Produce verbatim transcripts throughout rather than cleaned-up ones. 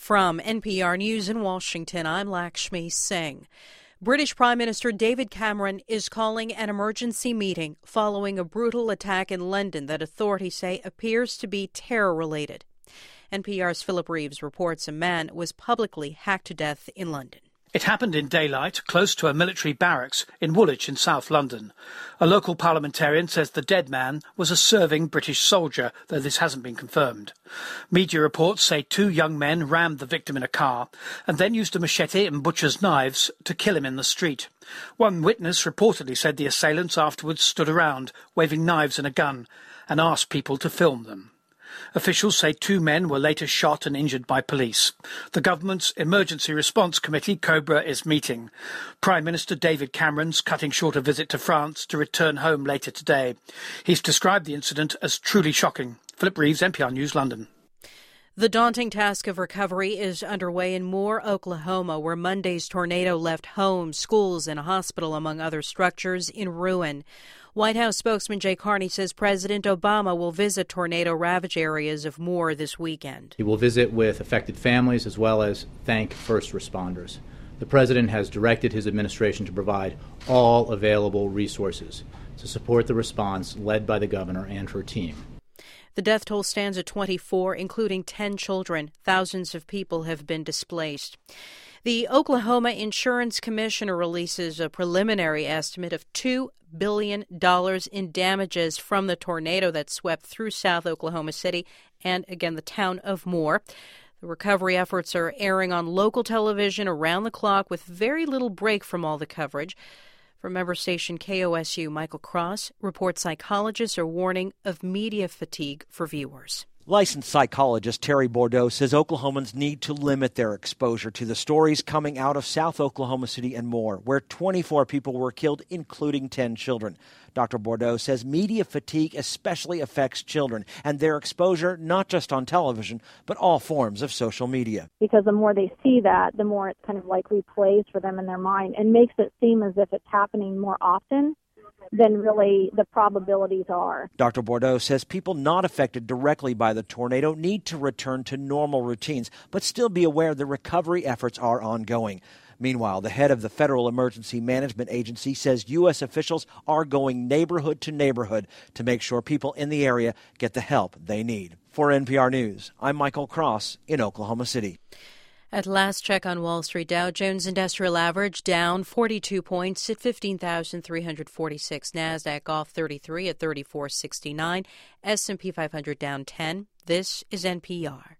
From N P R News in Washington, I'm Lakshmi Singh. British Prime Minister David Cameron is calling an emergency meeting following a brutal attack in London that authorities say appears to be terror-related. N P R's Philip Reeves reports a man was publicly hacked to death in London. It happened in daylight, close to a military barracks in Woolwich in South London. A local parliamentarian says the dead man was a serving British soldier, though this hasn't been confirmed. Media reports say two young men rammed the victim in a car and then used a machete and butcher's knives to kill him in the street. One witness reportedly said the assailants afterwards stood around, waving knives and a gun, and asked people to film them. Officials say two men were later shot and injured by police. The government's Emergency Response Committee, COBRA, is meeting. Prime Minister David Cameron's cutting short a visit to France to return home later today. He's described the incident as truly shocking. Philip Reeves, N P R News, London. The daunting task of recovery is underway in Moore, Oklahoma, where Monday's tornado left homes, schools, and a hospital, among other structures, in ruin. White House spokesman Jay Carney says President Obama will visit tornado-ravaged areas of Moore this weekend. He will visit with affected families as well as thank first responders. The president has directed his administration to provide all available resources to support the response led by the governor and her team. The death toll stands at twenty-four, including ten children. Thousands of people have been displaced. The Oklahoma Insurance Commissioner releases a preliminary estimate of two billion dollars in damages from the tornado that swept through South Oklahoma City and, again, the town of Moore. The recovery efforts are airing on local television around the clock with very little break from all the coverage. From member station K O S U, Michael Cross reports psychologists are warning of media fatigue for viewers. Licensed psychologist Terry Bordeaux says Oklahomans need to limit their exposure to the stories coming out of South Oklahoma City and Moore, where twenty-four people were killed, including ten children. Doctor Bordeaux says media fatigue especially affects children and their exposure not just on television, but all forms of social media. Because the more they see that, the more it's kind of like replays for them in their mind and makes it seem as if it's happening more often than really the probabilities are. Doctor Bordeaux says people not affected directly by the tornado need to return to normal routines, but still be aware the recovery efforts are ongoing. Meanwhile, the head of the Federal Emergency Management Agency says U S officials are going neighborhood to neighborhood to make sure people in the area get the help they need. For N P R News, I'm Michael Cross in Oklahoma City. At last check on Wall Street, Dow Jones Industrial Average down forty-two points at fifteen thousand three hundred forty-six. NASDAQ off thirty-three at thirty-four sixty-nine. S and P five hundred down ten. This is N P R.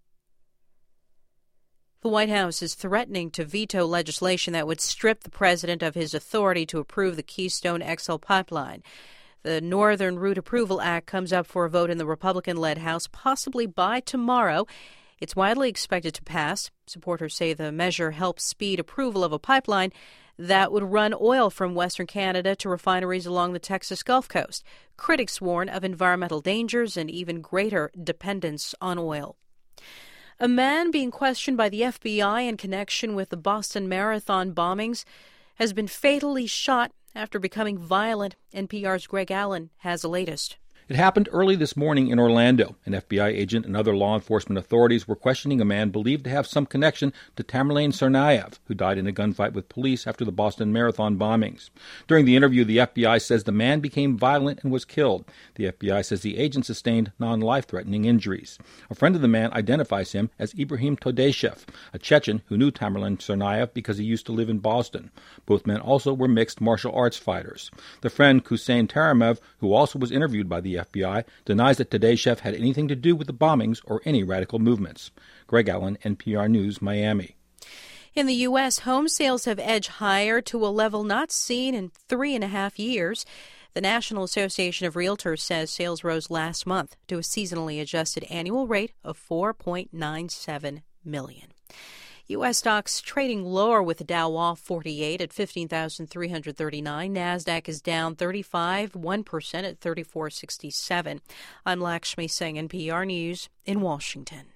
The White House is threatening to veto legislation that would strip the president of his authority to approve the Keystone X L pipeline. The Northern Route Approval Act comes up for a vote in the Republican-led House, possibly by tomorrow. It's widely expected to pass. Supporters say the measure helps speed approval of a pipeline that would run oil from Western Canada to refineries along the Texas Gulf Coast. Critics warn of environmental dangers and even greater dependence on oil. A man being questioned by the F B I in connection with the Boston Marathon bombings has been fatally shot after becoming violent. N P R's Greg Allen has the latest. It happened early this morning in Orlando. An F B I agent and other law enforcement authorities were questioning a man believed to have some connection to Tamerlane Tsarnaev, who died in a gunfight with police after the Boston Marathon bombings. During the interview, the F B I says the man became violent and was killed. The F B I says the agent sustained non-life-threatening injuries. A friend of the man identifies him as Ibrahim Todashev, a Chechen who knew Tamerlane Tsarnaev because he used to live in Boston. Both men also were mixed martial arts fighters. The friend Hussein Taramev, who also was interviewed by the F B I, denies that Todashev had anything to do with the bombings or any radical movements. Greg Allen, N P R News, Miami. In the U S, home sales have edged higher to a level not seen in three and a half years. The National Association of Realtors says sales rose last month to a seasonally adjusted annual rate of four point nine seven million. U S stocks trading lower with the Dow off forty-eight at fifteen thousand three hundred thirty-nine. NASDAQ is down thirty-five, one percent at thirty-four sixty-seven. I'm Lakshmi Singh, N P R News in Washington.